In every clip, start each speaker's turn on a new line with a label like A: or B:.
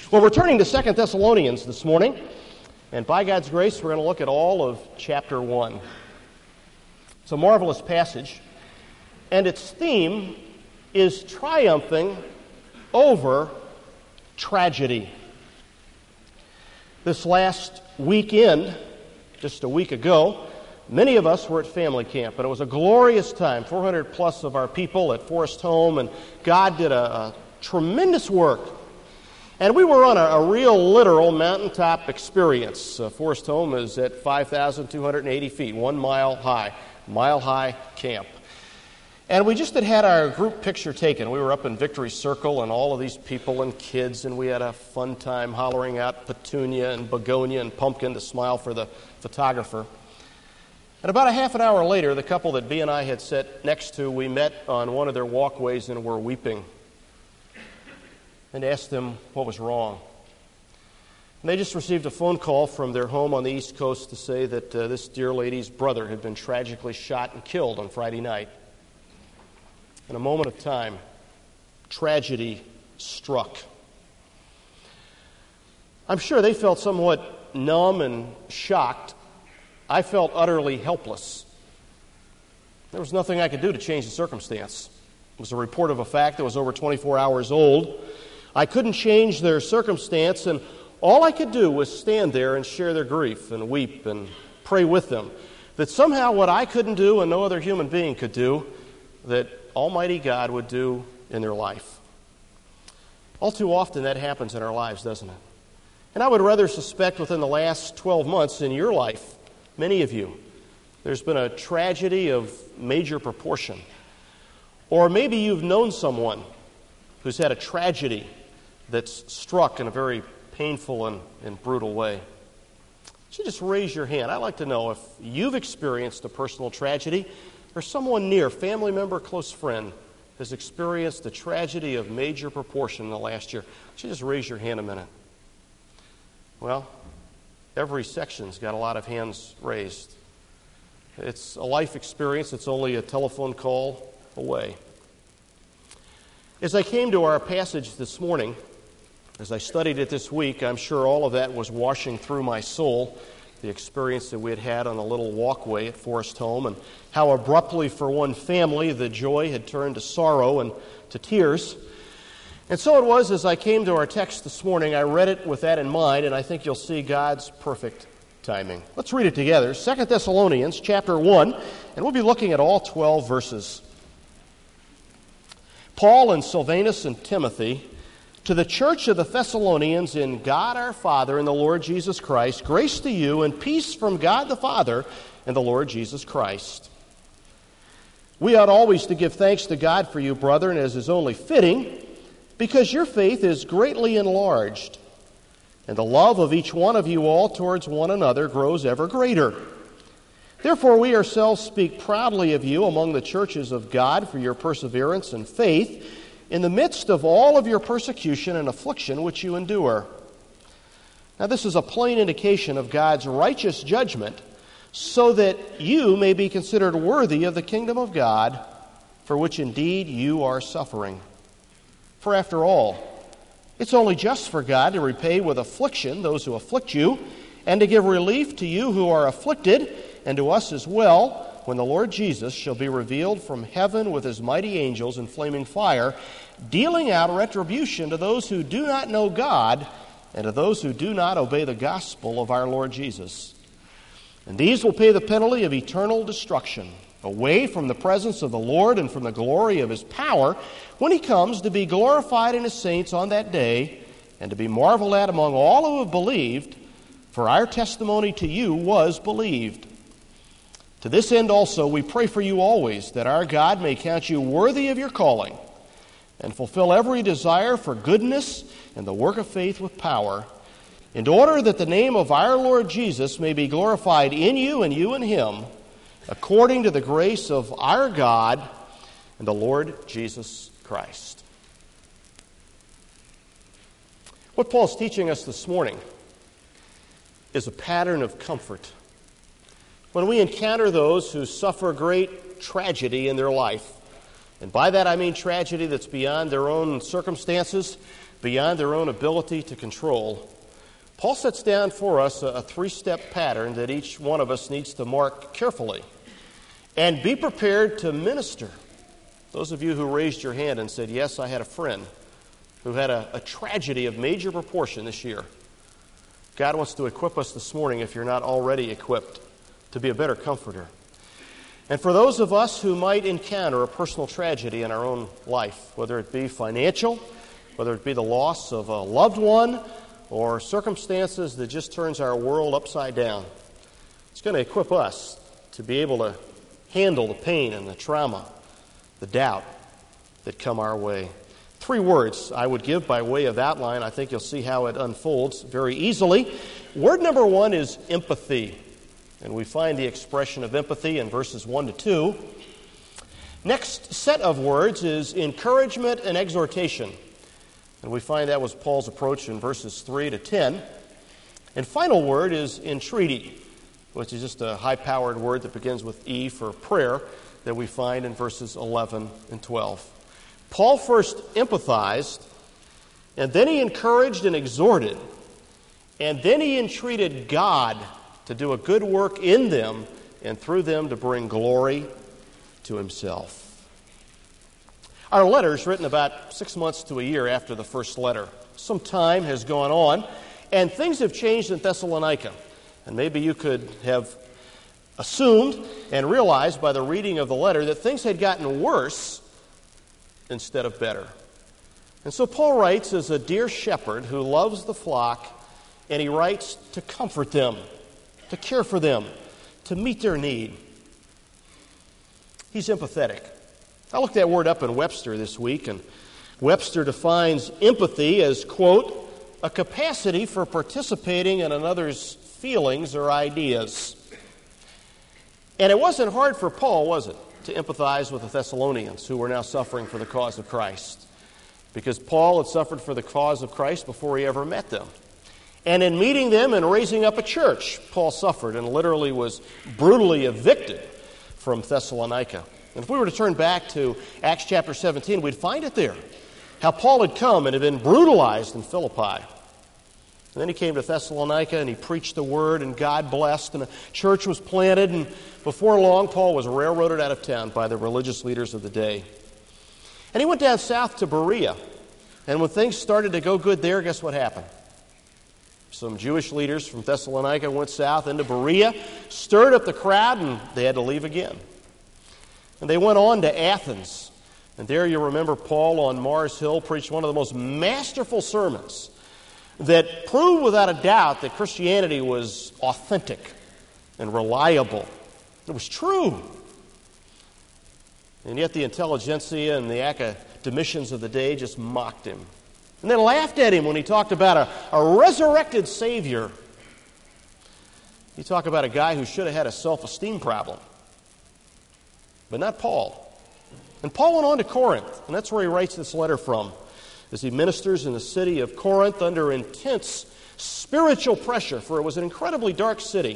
A: Well, we're turning to 2 Thessalonians this morning, and by God's grace, we're going to look at all of chapter 1. It's a marvelous passage, and its theme is triumphing over tragedy. This last weekend, just a week ago, many of us were at family camp, and it was a glorious time. 400 plus of our people at Forest Home, and God did a tremendous work. And we were on a real, literal mountaintop experience. Forest Home is at 5,280 feet, 1 mile high camp. And we just had our group picture taken. We were up in Victory Circle, and all of these people and kids, and we had a fun time hollering out petunia and begonia and pumpkin to smile for the photographer. And about a half an hour later, the couple that B and I had sat next to, we met on one of their walkways and were weeping, and asked them what was wrong. And they just received a phone call from their home on the East Coast to say that this dear lady's brother had been tragically shot and killed on Friday night. In a moment of time, tragedy struck. I'm sure they felt somewhat numb and shocked. I felt utterly helpless. There was nothing I could do to change the circumstance. It was a report of a fact that was over 24 hours old. I couldn't change their circumstance, and all I could do was stand there and share their grief and weep and pray with them that somehow what I couldn't do and no other human being could do, that Almighty God would do in their life. All too often that happens in our lives, doesn't it? And I would rather suspect within the last 12 months in your life, many of you, there's been a tragedy of major proportion. Or maybe you've known someone who's had a tragedy that's struck in a very painful and brutal way. So just raise your hand. I'd like to know if you've experienced a personal tragedy or someone near, family member, close friend, has experienced a tragedy of major proportion in the last year. So just raise your hand a minute. Well, every section's got a lot of hands raised. It's a life experience. It's only a telephone call away. As I came to our passage this morning, as I studied it this week, I'm sure all of that was washing through my soul, the experience that we had on the little walkway at Forest Home, and how abruptly for one family the joy had turned to sorrow and to tears. And so it was as I came to our text this morning, I read it with that in mind, and I think you'll see God's perfect timing. Let's read it together. 2 Thessalonians chapter 1, and we'll be looking at all 12 verses. Paul and Silvanus and Timothy, to the church of the Thessalonians in God our Father and the Lord Jesus Christ, grace to you and peace from God the Father and the Lord Jesus Christ. We ought always to give thanks to God for you, brethren, as is only fitting, because your faith is greatly enlarged, and the love of each one of you all towards one another grows ever greater. Therefore we ourselves speak proudly of you among the churches of God for your perseverance and faith in the midst of all of your persecution and affliction which you endure. Now this is a plain indication of God's righteous judgment, so that you may be considered worthy of the kingdom of God, for which indeed you are suffering. For after all, it's only just for God to repay with affliction those who afflict you, and to give relief to you who are afflicted, and to us as well, when the Lord Jesus shall be revealed from heaven with his mighty angels in flaming fire, dealing out retribution to those who do not know God, and to those who do not obey the gospel of our Lord Jesus. And these will pay the penalty of eternal destruction, away from the presence of the Lord and from the glory of his power, when he comes to be glorified in his saints on that day, and to be marveled at among all who have believed, for our testimony to you was believed. To this end also we pray for you always, that our God may count you worthy of your calling, and fulfill every desire for goodness and the work of faith with power, in order that the name of our Lord Jesus may be glorified in you and you in him, according to the grace of our God and the Lord Jesus Christ. What Paul's teaching us this morning is a pattern of comfort. When we encounter those who suffer great tragedy in their life, and by that I mean tragedy that's beyond their own circumstances, beyond their own ability to control, Paul sets down for us a three-step pattern that each one of us needs to mark carefully and be prepared to minister. Those of you who raised your hand and said, yes, I had a friend who had a tragedy of major proportion this year. God wants to equip us this morning, if you're not already equipped, to be a better comforter. And for those of us who might encounter a personal tragedy in our own life, whether it be financial, whether it be the loss of a loved one, or circumstances that just turns our world upside down, it's going to equip us to be able to handle the pain and the trauma, the doubt that come our way. 3 words I would give by way of outline. I think you'll see how it unfolds very easily. Word number 1 is empathy. And we find the expression of empathy in verses 1 to 2. Next set of words is encouragement and exhortation. And we find that was Paul's approach in verses 3 to 10. And final word is entreaty, which is just a high-powered word that begins with E for prayer that we find in verses 11 and 12. Paul first empathized, and then he encouraged and exhorted, and then he entreated God to do a good work in them and through them to bring glory to himself. Our letter is written about 6 months to a year after the first letter. Some time has gone on, and things have changed in Thessalonica. And maybe you could have assumed and realized by the reading of the letter that things had gotten worse instead of better. And so Paul writes as a dear shepherd who loves the flock, and he writes to comfort them, to care for them, to meet their need. He's empathetic. I looked that word up in Webster this week, and Webster defines empathy as, quote, a capacity for participating in another's feelings or ideas. And it wasn't hard for Paul, was it, to empathize with the Thessalonians who were now suffering for the cause of Christ, because Paul had suffered for the cause of Christ before he ever met them. And in meeting them and raising up a church, Paul suffered and literally was brutally evicted from Thessalonica. And if we were to turn back to Acts chapter 17, we'd find it there, how Paul had come and had been brutalized in Philippi. And then he came to Thessalonica and he preached the word, and God blessed, and a church was planted, and before long Paul was railroaded out of town by the religious leaders of the day. And he went down south to Berea, and when things started to go good there, guess what happened? Some Jewish leaders from Thessalonica went south into Berea, stirred up the crowd, and they had to leave again. And they went on to Athens. And there you remember Paul on Mars Hill preached one of the most masterful sermons that proved without a doubt that Christianity was authentic and reliable. It was true. And yet the intelligentsia and the academicians of the day just mocked him. And then laughed at him when he talked about a resurrected Savior. You talk about a guy who should have had a self-esteem problem. But not Paul. And Paul went on to Corinth, and that's where he writes this letter from, as he ministers in the city of Corinth under intense spiritual pressure, for it was an incredibly dark city.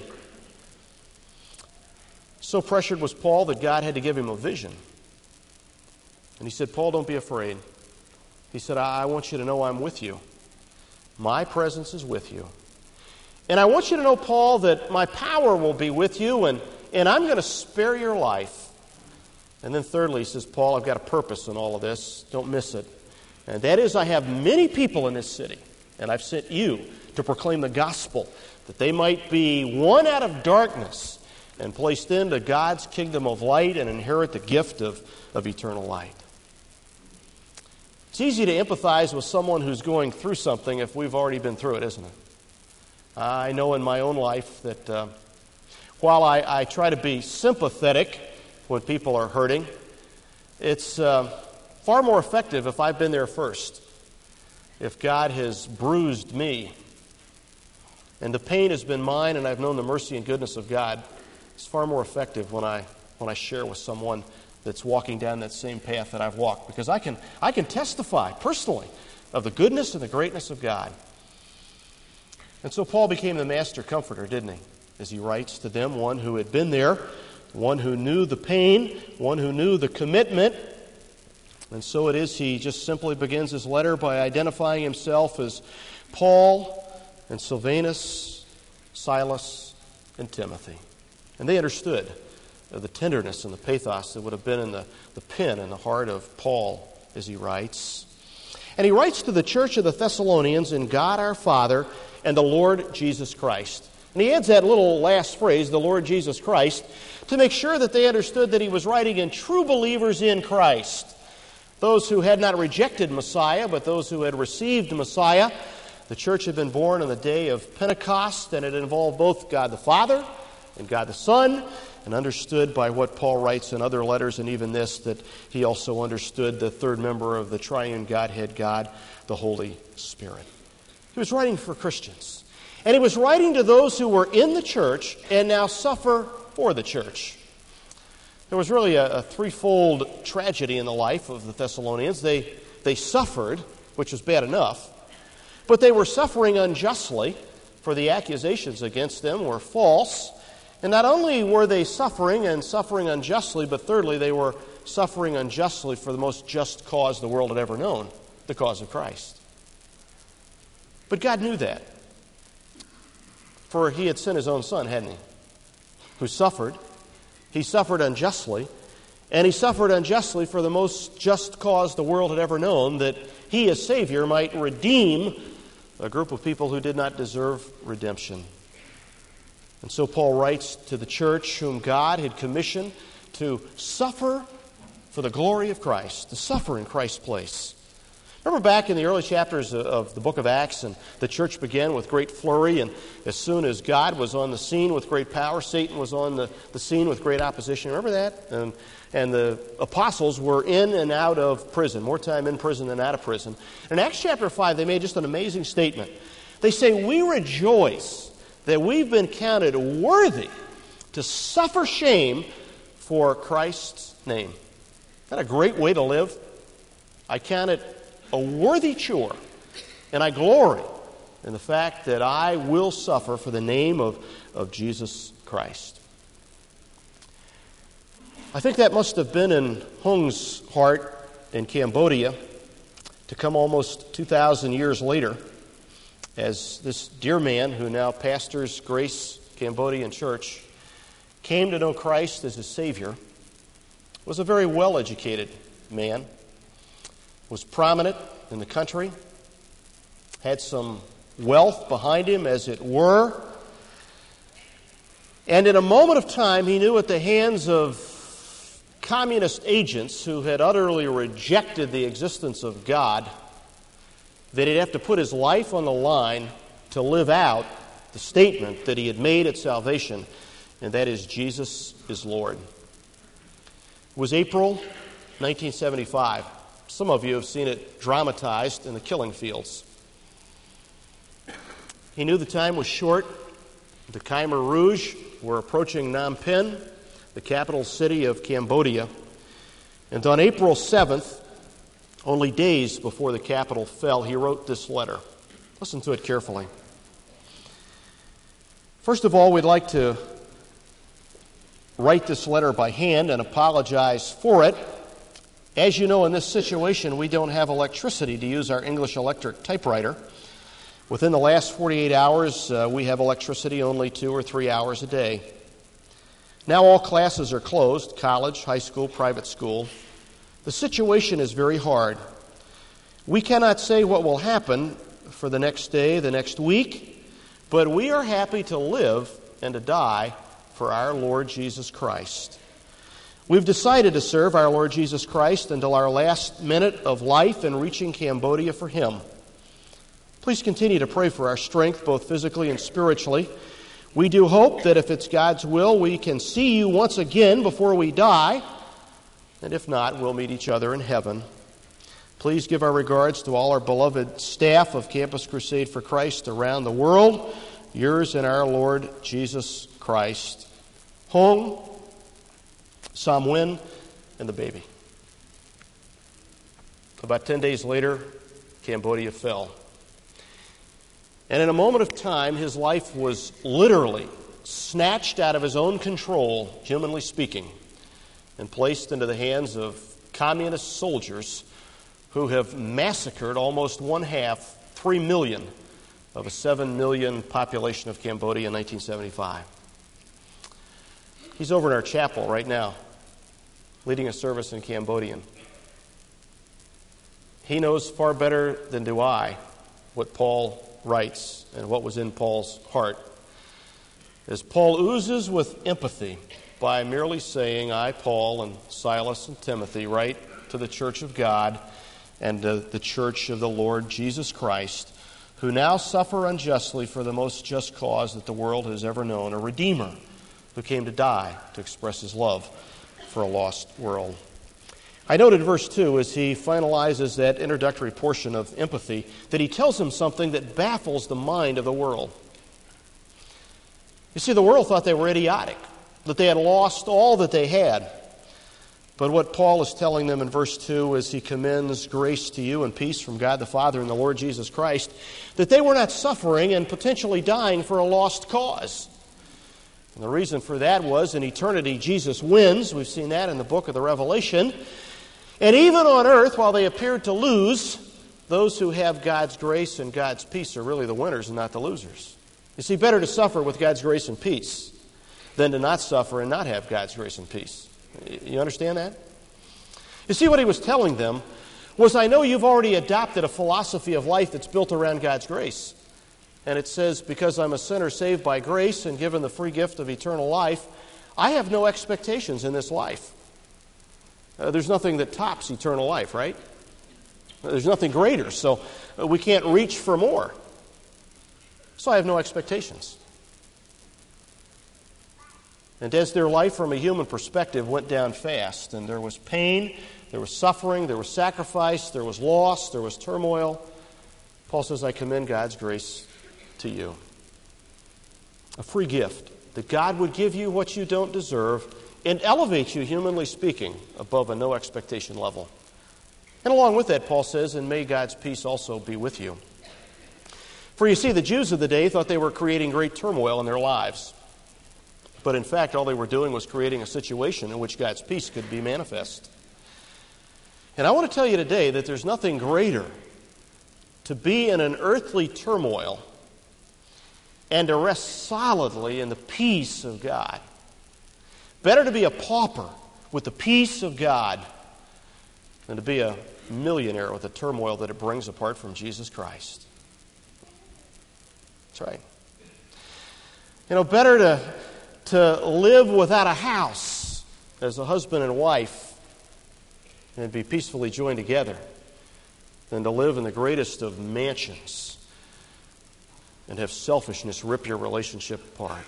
A: So pressured was Paul that God had to give him a vision. And he said, Paul, don't be afraid. He said, I want you to know I'm with you. My presence is with you. And I want you to know, Paul, that my power will be with you, and I'm going to spare your life. And then thirdly, he says, Paul, I've got a purpose in all of this. Don't miss it. And that is, I have many people in this city, and I've sent you to proclaim the gospel, that they might be won out of darkness and placed into God's kingdom of light and inherit the gift of eternal light. It's easy to empathize with someone who's going through something if we've already been through it, isn't it? I know in my own life that while I try to be sympathetic when people are hurting, it's far more effective if I've been there first. If God has bruised me and the pain has been mine and I've known the mercy and goodness of God, it's far more effective when I share with someone that's walking down that same path that I've walked, because I can testify personally of the goodness and the greatness of God. And so Paul became the master comforter, didn't he? As he writes to them, one who had been there, one who knew the pain, one who knew the commitment, And so it is, he just simply begins his letter by identifying himself as Paul and Silvanus, Silas, and Timothy. And they understood the tenderness and the pathos that would have been in the pen and the heart of Paul as he writes. And he writes to the church of the Thessalonians in God our Father and the Lord Jesus Christ. And he adds that little last phrase, the Lord Jesus Christ, to make sure that they understood that he was writing in true believers in Christ. Those who had not rejected Messiah, but those who had received Messiah. The church had been born on the day of Pentecost, and it involved both God the Father and God the Son, and understood by what Paul writes in other letters, and even this, that he also understood the third member of the triune Godhead, God, the Holy Spirit. He was writing for Christians. And he was writing to those who were in the church and now suffer for the church. There was really a threefold tragedy in the life of the Thessalonians. They suffered, which was bad enough, but they were suffering unjustly, for the accusations against them were false. And not only were they suffering and suffering unjustly, but thirdly, they were suffering unjustly for the most just cause the world had ever known, the cause of Christ. But God knew that, for he had sent his own Son, hadn't he, who suffered. He suffered unjustly, and he suffered unjustly for the most just cause the world had ever known, that he as Savior might redeem a group of people who did not deserve redemption. And so Paul writes to the church whom God had commissioned to suffer for the glory of Christ, to suffer in Christ's place. Remember back in the early chapters of the book of Acts, and the church began with great flurry, and as soon as God was on the scene with great power, Satan was on the scene with great opposition. Remember that? And the apostles were in and out of prison, more time in prison than out of prison. In Acts chapter 5, they made just an amazing statement. They say, "We rejoice that we've been counted worthy to suffer shame for Christ's name." Isn't that a great way to live? I count it a worthy chore, and I glory in the fact that I will suffer for the name of Jesus Christ. I think that must have been in Hung's heart in Cambodia to come almost 2,000 years later as this dear man who now pastors Grace Cambodian Church came to know Christ as his Savior, was a very well-educated man, was prominent in the country, had some wealth behind him, as it were. And in a moment of time, he knew at the hands of communist agents who had utterly rejected the existence of God that he'd have to put his life on the line to live out the statement that he had made at salvation, and that is, Jesus is Lord. It was April 1975. Some of you have seen it dramatized in the killing fields. He knew the time was short. The Khmer Rouge were approaching Phnom Penh, the capital city of Cambodia. And on April 7th, only days before the capital fell, he wrote this letter. Listen to it carefully. First of all, we'd like to write this letter by hand and apologize for it. As you know, in this situation, we don't have electricity to use our English electric typewriter. Within the last 48 hours, we have electricity only 2 or 3 hours a day. Now all classes are closed, college, high school, private school. The situation is very hard. We cannot say what will happen for the next day, the next week, but we are happy to live and to die for our Lord Jesus Christ. We've decided to serve our Lord Jesus Christ until our last minute of life in reaching Cambodia for Him. Please continue to pray for our strength, both physically and spiritually. We do hope that if it's God's will, we can see you once again before we die, and if not, we'll meet each other in heaven. Please give our regards to all our beloved staff of Campus Crusade for Christ around the world. Yours and our Lord Jesus Christ. Hong, Sam Nguyen, and the baby. About 10 days later, Cambodia fell. And in a moment of time, his life was literally snatched out of his own control, humanly speaking, and placed into the hands of communist soldiers who have massacred almost 3 million of a 7 million population of Cambodia in 1975. He's over in our chapel right now, leading a service in Cambodian. He knows far better than do I what Paul writes and what was in Paul's heart. As Paul oozes with empathy by merely saying, I, Paul, and Silas and Timothy, write to the church of God and the church of the Lord Jesus Christ, who now suffer unjustly for the most just cause that the world has ever known, a Redeemer who came to die to express his love for a lost world. I noted verse 2 as he finalizes that introductory portion of empathy that he tells them something that baffles the mind of the world. You see, the world thought they were idiotic, that they had lost all that they had. But what Paul is telling them in verse 2 as he commends grace to you and peace from God the Father and the Lord Jesus Christ, that they were not suffering and potentially dying for a lost cause. And the reason for that was, in eternity, Jesus wins. We've seen that in the book of the Revelation. And even on earth, while they appeared to lose, those who have God's grace and God's peace are really the winners and not the losers. You see, better to suffer with God's grace and peace than to not suffer and not have God's grace and peace. You understand that? You see, what he was telling them was, I know you've already adopted a philosophy of life that's built around God's grace. And it says, because I'm a sinner saved by grace and given the free gift of eternal life, I have no expectations in this life. There's nothing that tops eternal life, right? There's nothing greater, so we can't reach for more. So I have no expectations. And as their life from a human perspective went down fast, and there was pain, there was suffering, there was sacrifice, there was loss, there was turmoil, Paul says, I commend God's grace to you. A free gift, that God would give you what you don't deserve and elevate you, humanly speaking, above a no expectation level. And along with that, Paul says, and may God's peace also be with you. For you see, the Jews of the day thought they were creating great turmoil in their lives. But in fact, all they were doing was creating a situation in which God's peace could be manifest. And I want to tell you today that there's nothing greater to be in an earthly turmoil and to rest solidly in the peace of God. Better to be a pauper with the peace of God than to be a millionaire with the turmoil that it brings apart from Jesus Christ. That's right. You know, better to live without a house as a husband and wife and be peacefully joined together than to live in the greatest of mansions and have selfishness rip your relationship apart.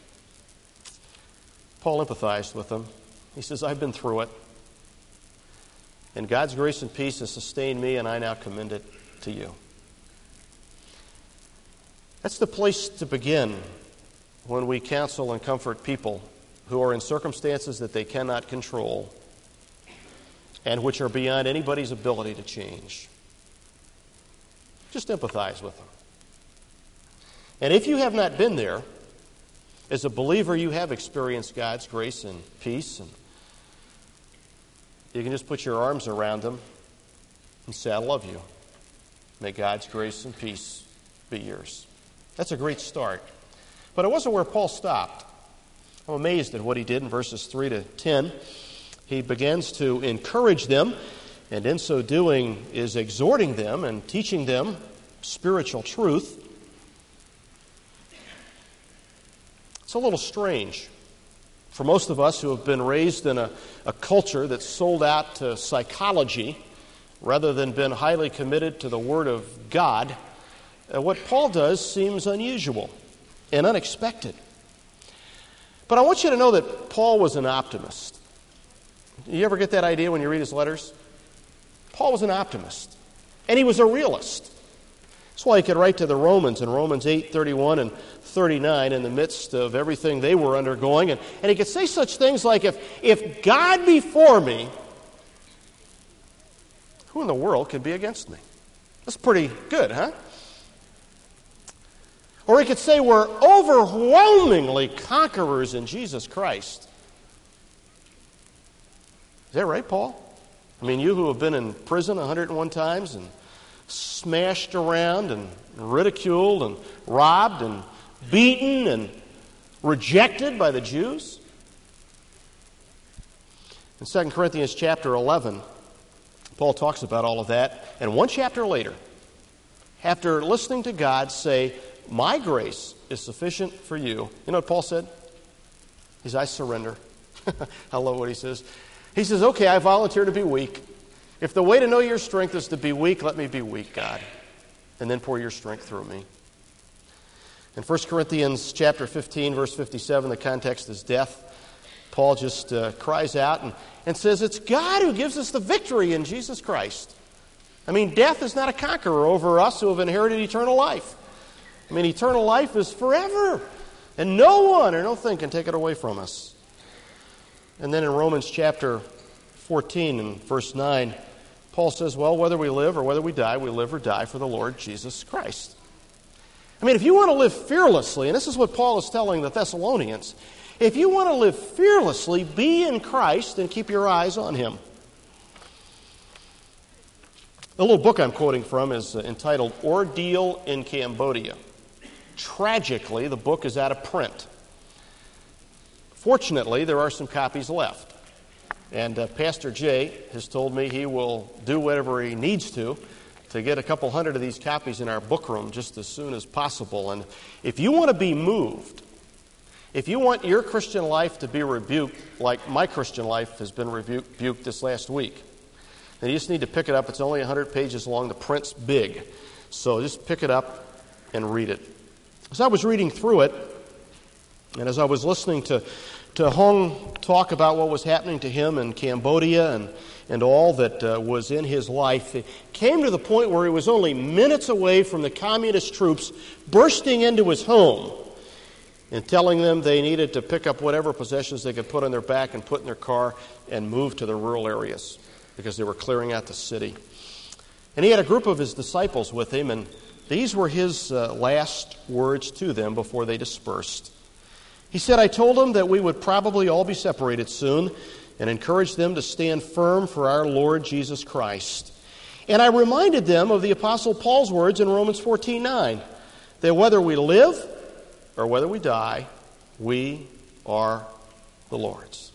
A: Paul empathized with them. He says, I've been through it. And God's grace and peace has sustained me, and I now commend it to you. That's the place to begin when we counsel and comfort people who are in circumstances that they cannot control and which are beyond anybody's ability to change. Just empathize with them. And if you have not been there, as a believer, you have experienced God's grace and peace, and you can just put your arms around them and say, I love you. May God's grace and peace be yours. That's a great start. But it wasn't where Paul stopped. I'm amazed at what he did in verses 3 to 10. He begins to encourage them, and in so doing is exhorting them and teaching them spiritual truth. It's a little strange for most of us who have been raised in a culture that's sold out to psychology rather than been highly committed to the Word of God. What Paul does seems unusual and unexpected. But I want you to know that Paul was an optimist. You ever get that idea when you read his letters? Paul was an optimist, and he was a realist. That's why he could write to the Romans in Romans 8:31 and 39 in the midst of everything they were undergoing. And he could say such things like, if God be for me, who in the world could be against me? That's pretty good, huh? Or he could say we're overwhelmingly conquerors in Jesus Christ. Is that right, Paul? I mean, you who have been in prison 101 times and smashed around and ridiculed and robbed and beaten and rejected by the Jews. In 2 Corinthians chapter 11, Paul talks about all of that. And one chapter later, after listening to God say, "My grace is sufficient for you," you know what Paul said? He says, "I surrender." I love what he says. He says, "Okay, I volunteer to be weak. If the way to know your strength is to be weak, let me be weak, God. And then pour your strength through me." In 1 Corinthians chapter 15, verse 57, the context is death. Paul just cries out and says, it's God who gives us the victory in Jesus Christ. I mean, death is not a conqueror over us who have inherited eternal life. I mean, eternal life is forever. And no one or no thing can take it away from us. And then in Romans chapter 14 and verse 9, Paul says, well, whether we live or whether we die, we live or die for the Lord Jesus Christ. I mean, if you want to live fearlessly, and this is what Paul is telling the Thessalonians, if you want to live fearlessly, be in Christ and keep your eyes on Him. The little book I'm quoting from is entitled Ordeal in Cambodia. Tragically, the book is out of print. Fortunately, there are some copies left. And Pastor Jay has told me he will do whatever he needs to get a couple hundred of these copies in our book room just as soon as possible. And if you want to be moved, if you want your Christian life to be rebuked like my Christian life has been rebuked this last week, then you just need to pick it up. It's only 100 pages long. The print's big. So just pick it up and read it. As I was reading through it, and as I was listening to Hung talk about what was happening to him in Cambodia and all that was in his life, it came to the point where he was only minutes away from the communist troops bursting into his home and telling them they needed to pick up whatever possessions they could put on their back and put in their car and move to the rural areas because they were clearing out the city. And he had a group of his disciples with him, and these were his last words to them before they dispersed. He said, I told them that we would probably all be separated soon and encouraged them to stand firm for our Lord Jesus Christ. And I reminded them of the Apostle Paul's words in Romans 14:9, that whether we live or whether we die, we are the Lord's.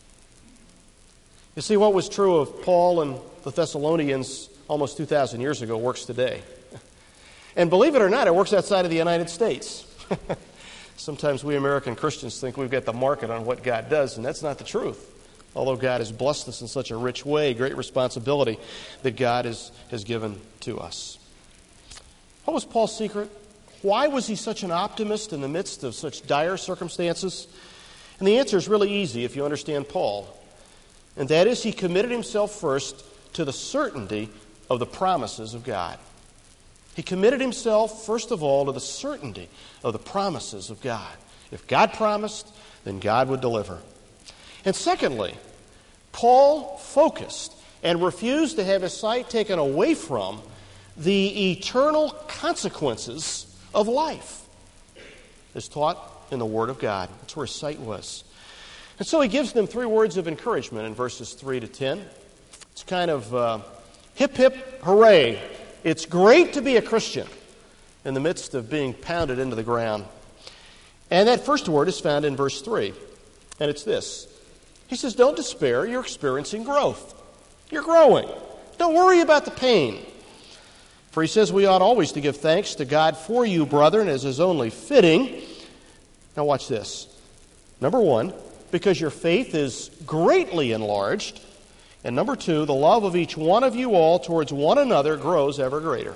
A: You see, what was true of Paul and the Thessalonians almost 2,000 years ago works today. And believe it or not, it works outside of the United States. Sometimes we American Christians think we've got the market on what God does, and that's not the truth. Although God has blessed us in such a rich way, great responsibility that God has given to us. What was Paul's secret? Why was he such an optimist in the midst of such dire circumstances? And the answer is really easy if you understand Paul. And that is, he committed himself first to the certainty of the promises of God. He committed himself, first of all, to the certainty of the promises of God. If God promised, then God would deliver. And secondly, Paul focused and refused to have his sight taken away from the eternal consequences of life, as taught in the Word of God. That's where his sight was. And so he gives them 3 words of encouragement in verses 3 to 10. It's kind of hip, hip, hooray. It's great to be a Christian in the midst of being pounded into the ground. And that first word is found in verse 3. And it's this. He says, don't despair. You're experiencing growth. You're growing. Don't worry about the pain. For he says we ought always to give thanks to God for you, brethren, as is only fitting. Now watch this. Number 1, because your faith is greatly enlarged. And number 2, the love of each one of you all towards one another grows ever greater.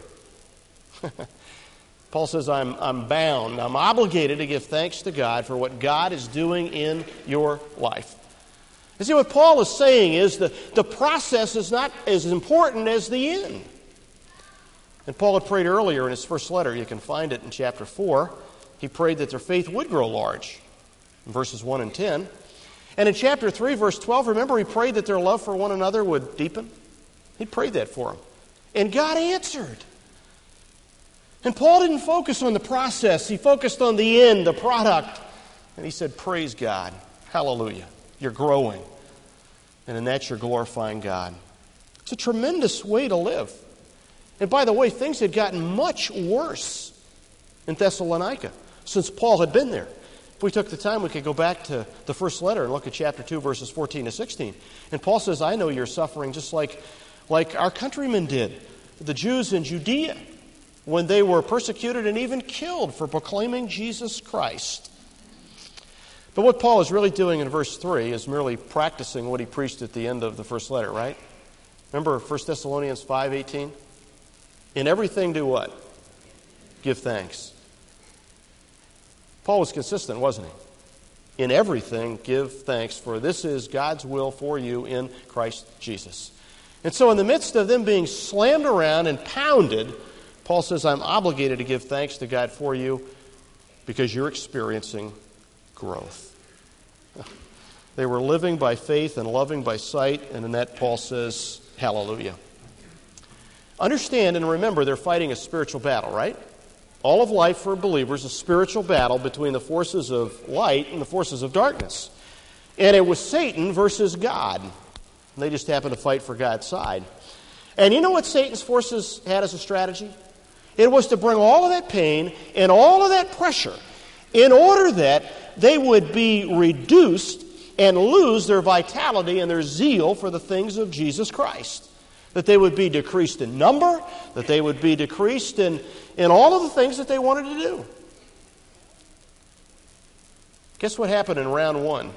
A: Paul says, I'm bound, I'm obligated to give thanks to God for what God is doing in your life. You see, what Paul is saying is the process is not as important as the end. And Paul had prayed earlier in his first letter, you can find it in chapter 4, he prayed that their faith would grow large, in verses 1 and 10. And in chapter 3, verse 12, remember he prayed that their love for one another would deepen? He prayed that for them. And God answered. And Paul didn't focus on the process. He focused on the end, the product. And he said, praise God. Hallelujah. You're growing. And in that you're glorifying God. It's a tremendous way to live. And by the way, things had gotten much worse in Thessalonica since Paul had been there. If we took the time, we could go back to the first letter and look at chapter 2, verses 14 to 16. And Paul says, I know you're suffering just like our countrymen did, the Jews in Judea, when they were persecuted and even killed for proclaiming Jesus Christ. But what Paul is really doing in verse 3 is merely practicing what he preached at the end of the first letter, right? Remember 1 Thessalonians 5:18? In everything do what? Give thanks. Paul was consistent, wasn't he? In everything give thanks, for this is God's will for you in Christ Jesus. And so in the midst of them being slammed around and pounded, Paul says, I'm obligated to give thanks to God for you because you're experiencing growth. They were living by faith and loving by sight, and in that Paul says, hallelujah. Understand and remember they're fighting a spiritual battle, right? All of life for believers is a spiritual battle between the forces of light and the forces of darkness. And it was Satan versus God. And they just happened to fight for God's side. And you know what Satan's forces had as a strategy? It was to bring all of that pain and all of that pressure in order that they would be reduced and lose their vitality and their zeal for the things of Jesus Christ. That they would be decreased in number, that they would be decreased in all of the things that they wanted to do. Guess what happened in round 1?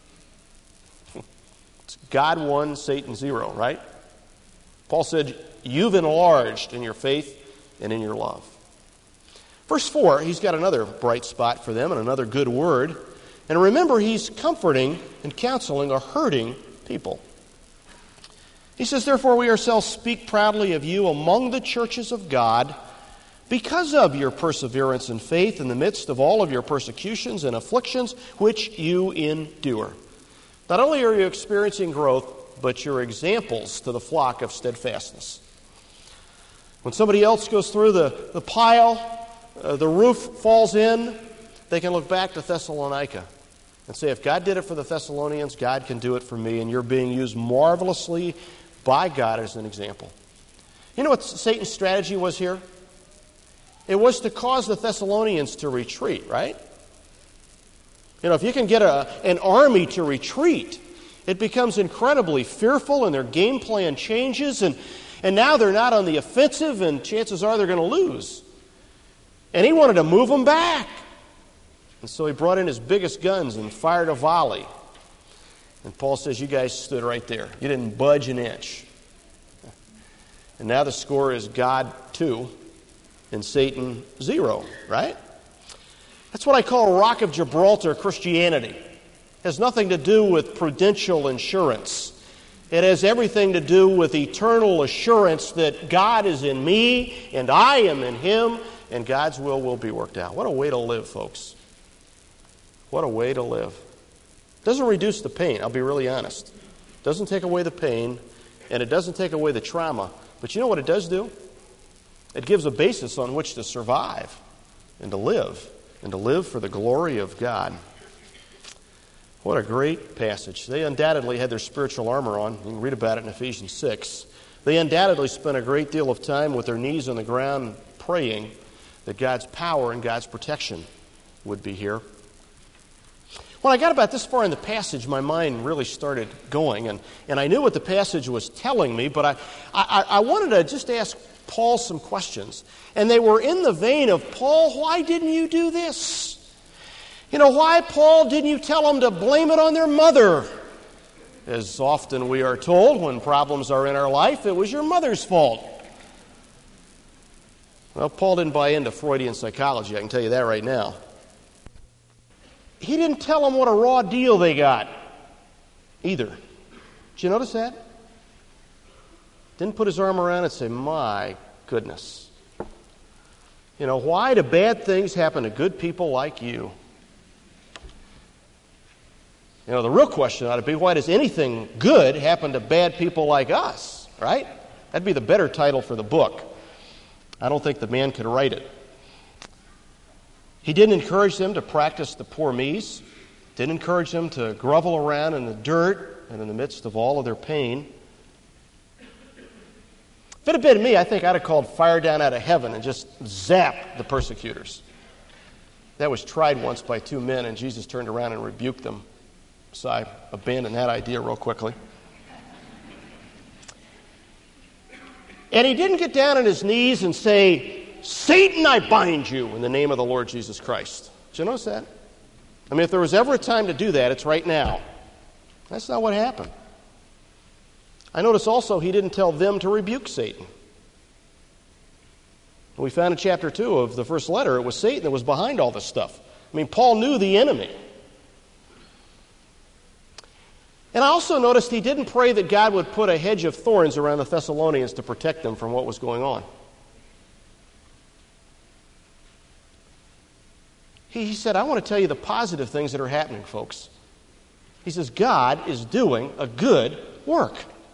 A: It's God 1, Satan 0, right? Paul said, you've enlarged in your faith and in your love. Verse 4, he's got another bright spot for them and another good word. And remember, he's comforting and counseling a hurting people. He says, therefore we ourselves speak proudly of you among the churches of God because of your perseverance and faith in the midst of all of your persecutions and afflictions which you endure. Not only are you experiencing growth, but you're examples to the flock of steadfastness. When somebody else goes through the pile, the roof falls in, they can look back to Thessalonica and say, if God did it for the Thessalonians, God can do it for me, and you're being used marvelously by God as an example. You know what Satan's strategy was here? It was to cause the Thessalonians to retreat, right? You know, if you can get an army to retreat, it becomes incredibly fearful and their game plan changes, and now they're not on the offensive, and chances are they're going to lose. And he wanted to move them back. And so he brought in his biggest guns and fired a volley. And Paul says, you guys stood right there. You didn't budge an inch. And now the score is God 2 and Satan 0, right? That's what I call Rock of Gibraltar Christianity. It has nothing to do with prudential insurance. It has everything to do with eternal assurance that God is in me and I am in him, and God's will be worked out. What a way to live, folks. What a way to live. It doesn't reduce the pain, I'll be really honest. It doesn't take away the pain, and it doesn't take away the trauma. But you know what it does do? It gives a basis on which to survive and to live for the glory of God. What a great passage. They undoubtedly had their spiritual armor on. You can read about it in Ephesians 6. They undoubtedly spent a great deal of time with their knees on the ground praying that God's power and God's protection would be here. When I got about this far in the passage, my mind really started going, and I knew what the passage was telling me, but I wanted to just ask Paul some questions. And they were in the vein of, Paul, why didn't you do this? You know, why, Paul, didn't you tell them to blame it on their mother? As often we are told when problems are in our life, it was your mother's fault. Well, Paul didn't buy into Freudian psychology, I can tell you that right now. He didn't tell them what a raw deal they got either. Did you notice that? Didn't put his arm around and say, my goodness. You know, why do bad things happen to good people like you? You know, the real question ought to be, why does anything good happen to bad people like us, right? That'd be the better title for the book. I don't think the man could write it. He didn't encourage them to practice the poor me's. Didn't encourage them to grovel around in the dirt and in the midst of all of their pain. it had been me, I think I'd have called fire down out of heaven and just zapped the persecutors. That was tried once by two men, and Jesus turned around and rebuked them. So I abandoned that idea real quickly. And he didn't get down on his knees and say, Satan, I bind you in the name of the Lord Jesus Christ. Did you notice that? I mean, if there was ever a time to do that, it's right now. That's not what happened. I notice also he didn't tell them to rebuke Satan. We found in chapter 2 of the first letter, it was Satan that was behind all this stuff. I mean, Paul knew the enemy. And I also noticed he didn't pray that God would put a hedge of thorns around the Thessalonians to protect them from what was going on. He said, I want to tell you the positive things that are happening, folks. He says, God is doing a good work.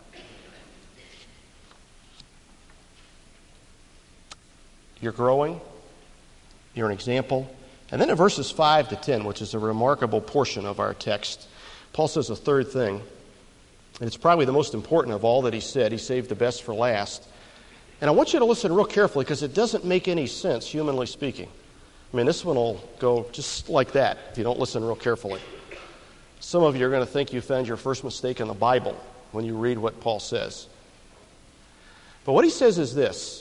A: You're growing. You're an example. And then in verses 5 to 10, which is a remarkable portion of our text, Paul says a third thing, and it's probably the most important of all that he said. He saved the best for last. And I want you to listen real carefully because it doesn't make any sense, humanly speaking. I mean, this one will go just like that if you don't listen real carefully. Some of you are going to think you found your first mistake in the Bible when you read what Paul says. But what he says is this.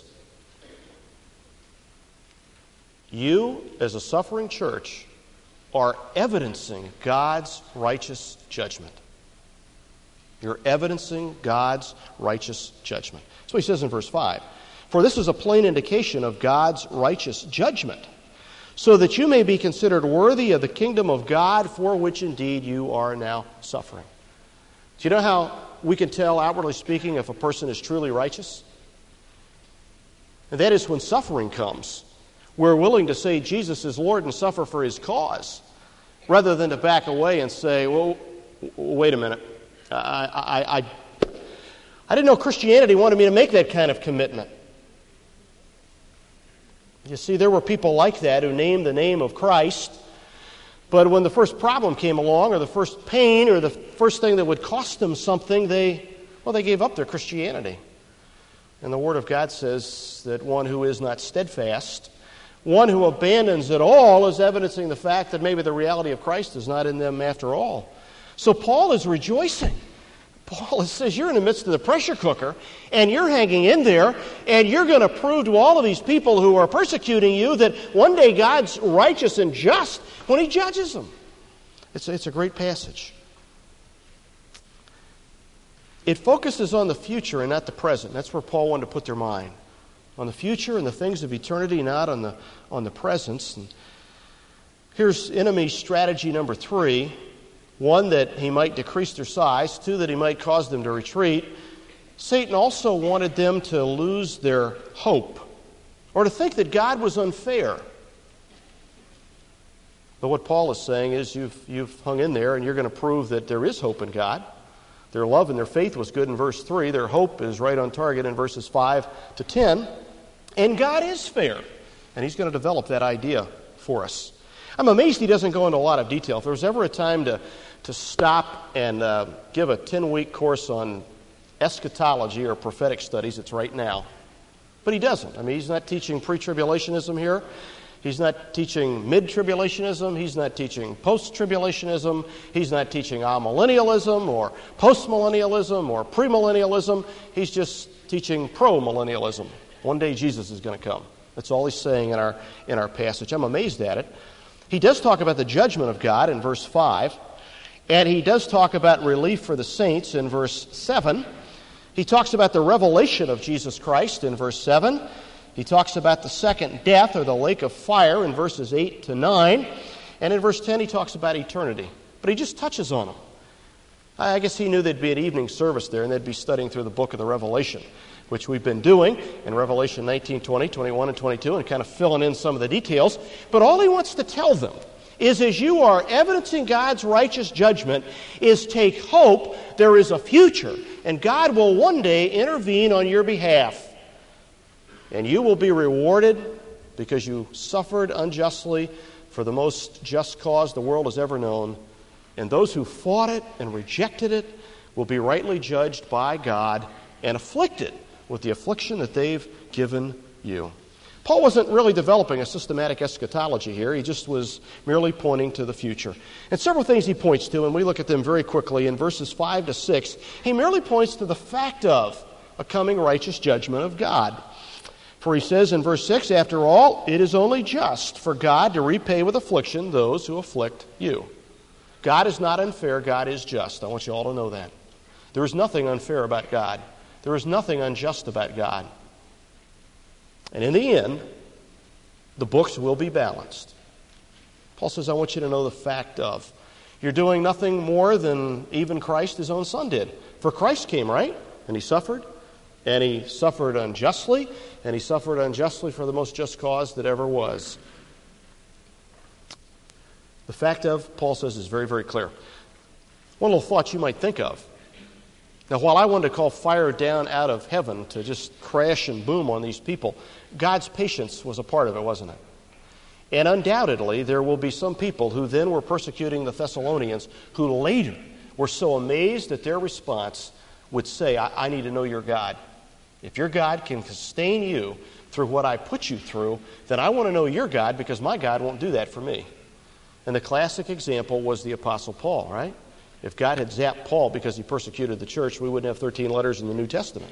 A: You, as a suffering church, are evidencing God's righteous judgment. You're evidencing God's righteous judgment. So he says in verse 5, for this is a plain indication of God's righteous judgment, so that you may be considered worthy of the kingdom of God, for which indeed you are now suffering. Do you know how we can tell, outwardly speaking, if a person is truly righteous? And that is when suffering comes. We're willing to say Jesus is Lord and suffer for his cause, rather than to back away and say, well, wait a minute. I didn't know Christianity wanted me to make that kind of commitment. You see, there were people like that who named the name of Christ, but when the first problem came along, or the first pain, or the first thing that would cost them something, they gave up their Christianity. And the Word of God says that one who is not steadfast, one who abandons it all, is evidencing the fact that maybe the reality of Christ is not in them after all. So Paul is rejoicing. Paul says, you're in the midst of the pressure cooker, and you're hanging in there, and you're going to prove to all of these people who are persecuting you that one day God's righteous and just when he judges them. It's a great passage. It focuses on the future and not the present. That's where Paul wanted to put their mind. On the future and the things of eternity, not on the presence. And here's enemy strategy number 3. 1, that he might decrease their size. 2, that he might cause them to retreat. Satan also wanted them to lose their hope, or to think that God was unfair. But what Paul is saying is you've hung in there, and you're going to prove that there is hope in God. Their love and their faith was good in verse 3. Their hope is right on target in verses 5 to 10. And God is fair. And he's going to develop that idea for us. I'm amazed he doesn't go into a lot of detail. If there was ever a time to stop and give a 10-week course on eschatology or prophetic studies, it's right now. But he doesn't. I mean, he's not teaching pre-tribulationism here. He's not teaching mid-tribulationism. He's not teaching post-tribulationism. He's not teaching amillennialism or post-millennialism or premillennialism. He's just teaching pro-millennialism. One day Jesus is going to come. That's all he's saying in our passage. I'm amazed at it. He does talk about the judgment of God in verse 5, and he does talk about relief for the saints in verse 7. He talks about the revelation of Jesus Christ in verse 7. He talks about the second death, or the lake of fire, in verses 8 to 9. And in verse 10, he talks about eternity. But he just touches on them. I guess he knew there'd be an evening service there, and they'd be studying through the book of the Revelation, which we've been doing in Revelation 19, 20, 21, and 22, and kind of filling in some of the details. But all he wants to tell them is, as you are evidencing God's righteous judgment, is take hope. There is a future, and God will one day intervene on your behalf. And you will be rewarded because you suffered unjustly for the most just cause the world has ever known. And those who fought it and rejected it will be rightly judged by God and afflicted with the affliction that they've given you. Paul wasn't really developing a systematic eschatology here. He just was merely pointing to the future. And several things he points to, and we look at them very quickly in verses 5 to 6. He merely points to the fact of a coming righteous judgment of God. For he says in verse 6, after all, it is only just for God to repay with affliction those who afflict you. God is not unfair, God is just. I want you all to know that. There is nothing unfair about God. There is nothing unjust about God. And in the end, the books will be balanced. Paul says, I want you to know the fact of. You're doing nothing more than even Christ, his own son, did. For Christ came, right? And he suffered. And he suffered unjustly. And he suffered unjustly for the most just cause that ever was. The fact of, Paul says, is very, very clear. One little thought you might think of. Now, while I wanted to call fire down out of heaven to just crash and boom on these people, God's patience was a part of it, wasn't it? And undoubtedly, there will be some people who then were persecuting the Thessalonians who later were so amazed at their response would say, I need to know your God. If your God can sustain you through what I put you through, then I want to know your God because my God won't do that for me. And the classic example was the Apostle Paul, right? If God had zapped Paul because he persecuted the church, we wouldn't have 13 letters in the New Testament.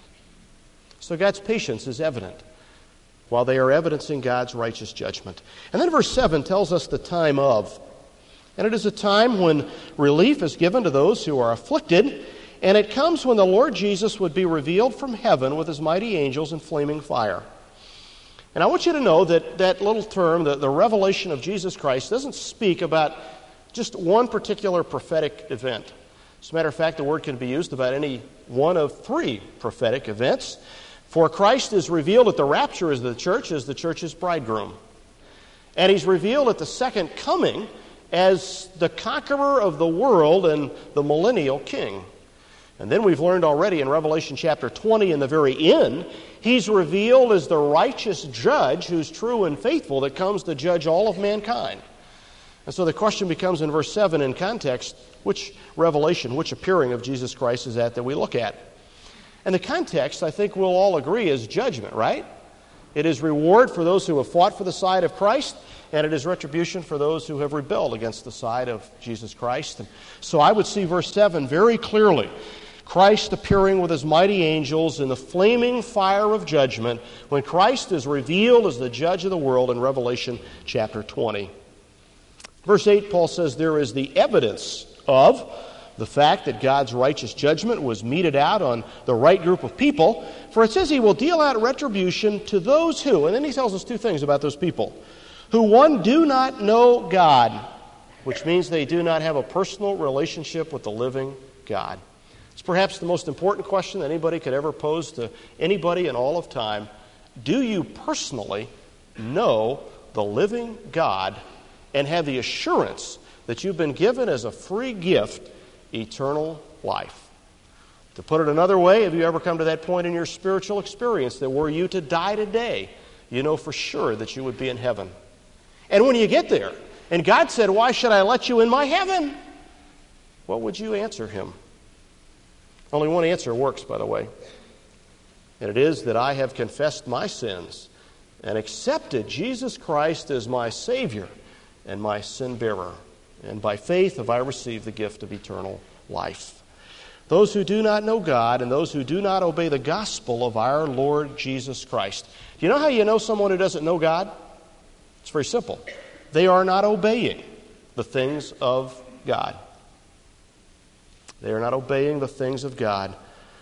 A: So God's patience is evident while they are evidencing God's righteous judgment. And then verse 7 tells us the time of. And it is a time when relief is given to those who are afflicted, and it comes when the Lord Jesus would be revealed from heaven with his mighty angels in flaming fire. And I want you to know that that little term, the revelation of Jesus Christ, doesn't speak about just one particular prophetic event. As a matter of fact, the word can be used about any one of three prophetic events. For Christ is revealed at the rapture as the church's bridegroom. And he's revealed at the second coming as the conqueror of the world and the millennial king. And then we've learned already in Revelation chapter 20, in the very end, he's revealed as the righteous judge who's true and faithful that comes to judge all of mankind. And so the question becomes in verse 7 in context, which revelation, which appearing of Jesus Christ is that we look at? And the context, I think we'll all agree, is judgment, right? It is reward for those who have fought for the side of Christ, and it is retribution for those who have rebelled against the side of Jesus Christ. And so I would see verse 7 very clearly. Christ appearing with his mighty angels in the flaming fire of judgment when Christ is revealed as the judge of the world in Revelation chapter 20. Verse 8, Paul says there is the evidence of the fact that God's righteous judgment was meted out on the right group of people. For it says he will deal out retribution to those who, and then he tells us two things about those people, who, one, do not know God, which means they do not have a personal relationship with the living God. It's perhaps the most important question that anybody could ever pose to anybody in all of time. Do you personally know the living God and have the assurance that you've been given as a free gift eternal life? To put it another way, have you ever come to that point in your spiritual experience that were you to die today, you know for sure that you would be in heaven? And when you get there, and God said, why should I let you in my heaven? What would you answer him? Only one answer works, by the way. And it is that I have confessed my sins and accepted Jesus Christ as my Savior and my sin bearer. And by faith have I received the gift of eternal life. Those who do not know God and those who do not obey the gospel of our Lord Jesus Christ. Do you know how you know someone who doesn't know God? It's very simple. They are not obeying the things of God. They are not obeying the things of God.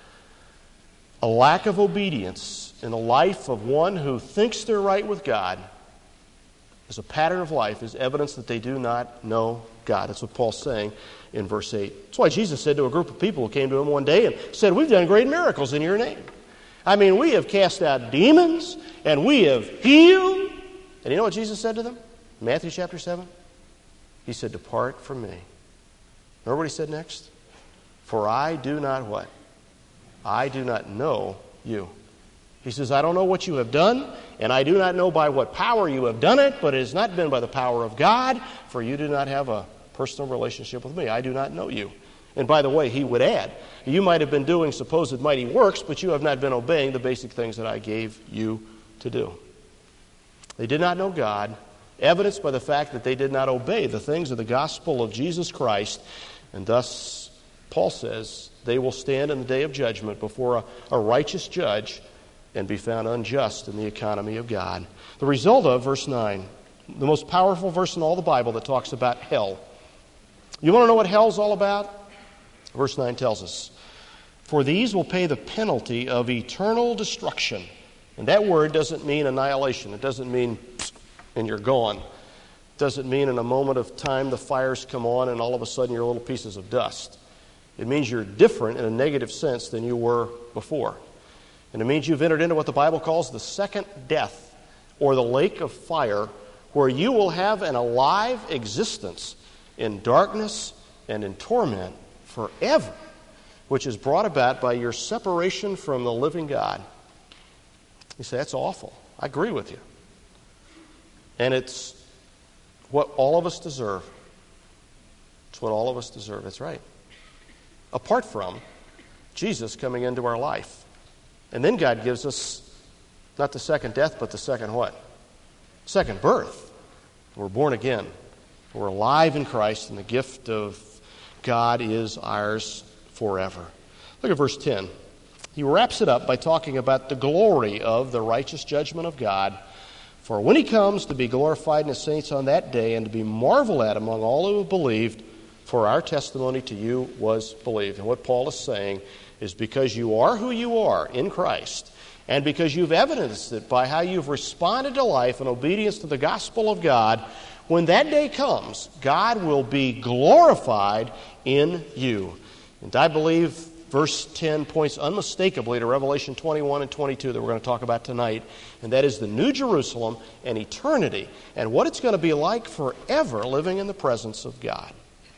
A: A lack of obedience in the life of one who thinks they're right with God as a pattern of life is evidence that they do not know God. That's what Paul's saying in verse 8. That's why Jesus said to a group of people who came to him one day and said, we've done great miracles in your name. I mean, we have cast out demons and we have healed. And you know what Jesus said to them? In Matthew chapter 7? He said, depart from me. Remember what he said next? For I do not what? I do not know you. He says, I don't know what you have done, and I do not know by what power you have done it, but it has not been by the power of God, for you do not have a personal relationship with me. I do not know you. And by the way, he would add, you might have been doing supposed mighty works, but you have not been obeying the basic things that I gave you to do. They did not know God, evidenced by the fact that they did not obey the things of the gospel of Jesus Christ, and thus, Paul says, they will stand in the day of judgment before a righteous judge and be found unjust in the economy of God. The result of verse 9, the most powerful verse in all the Bible that talks about hell. You want to know what hell's all about? Verse 9 tells us, for these will pay the penalty of eternal destruction. And that word doesn't mean annihilation. It doesn't mean and you're gone. It doesn't mean in a moment of time the fires come on and all of a sudden you're little pieces of dust. It means you're different in a negative sense than you were before. And it means you've entered into what the Bible calls the second death, or the lake of fire, where you will have an alive existence in darkness and in torment forever, which is brought about by your separation from the living God. You say, that's awful. I agree with you. And it's what all of us deserve. It's what all of us deserve. That's right. Apart from Jesus coming into our life. And then God gives us not the second death, but the second what? Second birth. We're born again. We're alive in Christ, and the gift of God is ours forever. Look at verse 10. He wraps it up by talking about the glory of the righteous judgment of God. For when he comes to be glorified in his saints on that day and to be marveled at among all who have believed, for our testimony to you was believed. And what Paul is saying is because you are who you are in Christ, and because you've evidenced it by how you've responded to life in obedience to the gospel of God, when that day comes, God will be glorified in you. And I believe verse 10 points unmistakably to Revelation 21 and 22 that we're going to talk about tonight, and that is the New Jerusalem and eternity, and what it's going to be like forever living in the presence of God.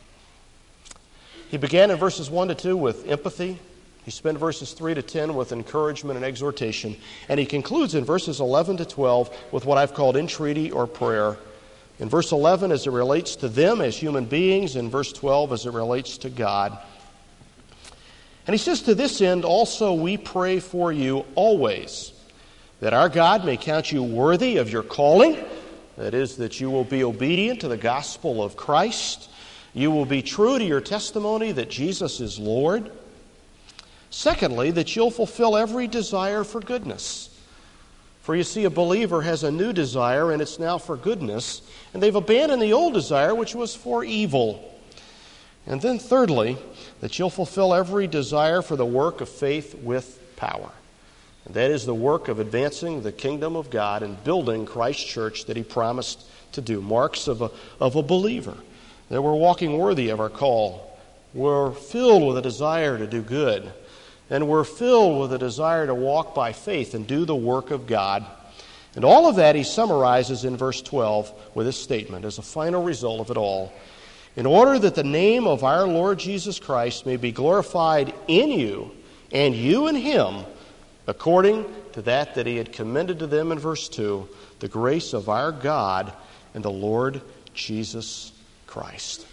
A: He began in verses 1 to 2 with empathy. He spent verses 3 to 10 with encouragement and exhortation. And he concludes in verses 11 to 12 with what I've called entreaty or prayer. In verse 11 as it relates to them as human beings. In verse 12 as it relates to God. And he says, to this end also we pray for you always, that our God may count you worthy of your calling. That is, that you will be obedient to the gospel of Christ. You will be true to your testimony that Jesus is Lord. Secondly, that you'll fulfill every desire for goodness. For you see, a believer has a new desire, and it's now for goodness. And they've abandoned the old desire, which was for evil. And then thirdly, that you'll fulfill every desire for the work of faith with power. And that is the work of advancing the kingdom of God and building Christ's church that he promised to do. Marks of a believer. That we're walking worthy of our call. We're filled with a desire to do good. And we're filled with a desire to walk by faith and do the work of God. And all of that he summarizes in verse 12 with this statement as a final result of it all. In order that the name of our Lord Jesus Christ may be glorified in you and you in him, according to that he had commended to them in verse 2, the grace of our God and the Lord Jesus Christ.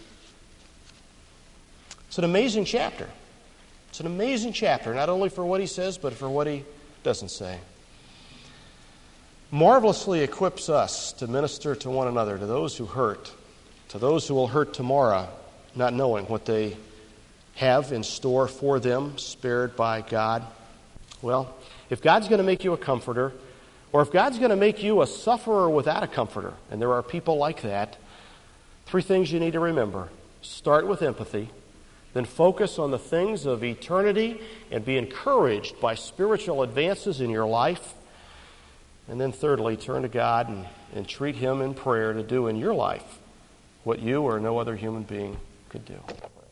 A: It's an amazing chapter. It's an amazing chapter, not only for what he says, but for what he doesn't say. Marvelously equips us to minister to one another, to those who hurt, to those who will hurt tomorrow, not knowing what they have in store for them, spared by God. Well, if God's going to make you a comforter, or if God's going to make you a sufferer without a comforter, and there are people like that, three things you need to remember. Start with empathy. Then focus on the things of eternity and be encouraged by spiritual advances in your life. And then thirdly, turn to God and treat him in prayer to do in your life what you or no other human being could do.